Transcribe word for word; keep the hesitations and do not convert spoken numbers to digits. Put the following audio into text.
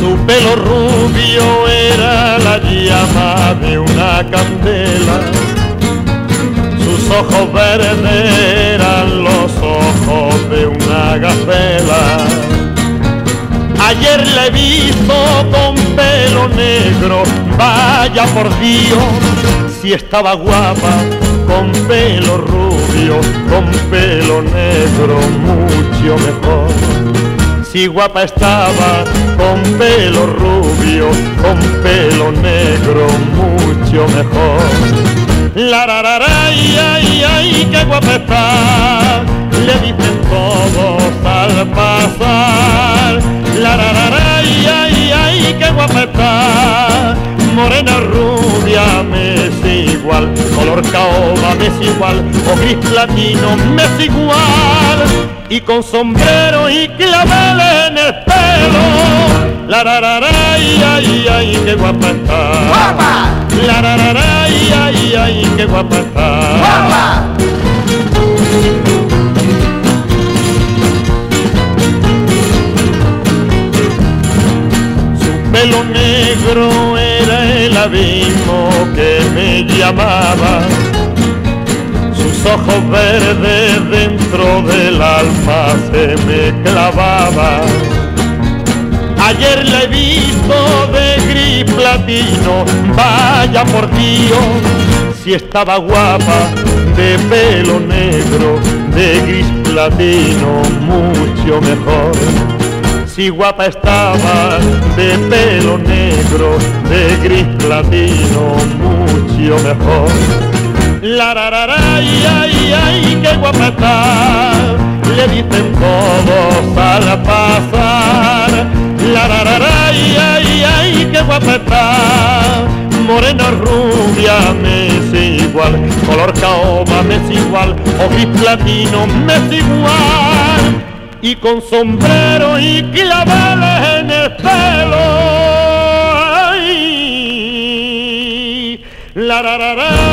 Su pelo rubio era la llama de una candela, sus ojos verdes eran los ojos de una gacela. Ayer la he visto con pelo negro, vaya por Dios, si estaba guapa, con pelo rubio, con pelo negro, mucho mejor. Si guapa estaba, con pelo rubio, con pelo negro, mucho mejor. La ra ra ra, ay, ay, ay, qué guapa está, le dicen todos al pasar. La ra ra ra, ay, ay, ay, qué guapa está, morena rubia me es igual, color caoba me es igual, o gris platino me es igual, y con sombrero y claveles en el pelo. La ra ra ra, ay, ay, ay, qué guapa está. ¡Guapa! La ra ra ra, ay, ay, ay, qué guapa está. ¡Guapa! Su pelo negro era el abismo que me llamaba, sus ojos verdes dentro del alma se me clavaba. Ayer la he visto de gris platino, vaya por Dios, si estaba guapa, de pelo negro, de gris platino, mucho mejor. Si guapa estaba, de pelo negro, de gris platino, mucho mejor. La ra ra ra, ay, ay, ay, qué guapa está, le dicen todos al pasar. La ra ra ra, ay, ay, ay, qué guapa está, morena rubia me es igual, color caoba me es igual, o gris platino me es igual, y con sombrero y claveles en el pelo. Ay, la ra ra ra.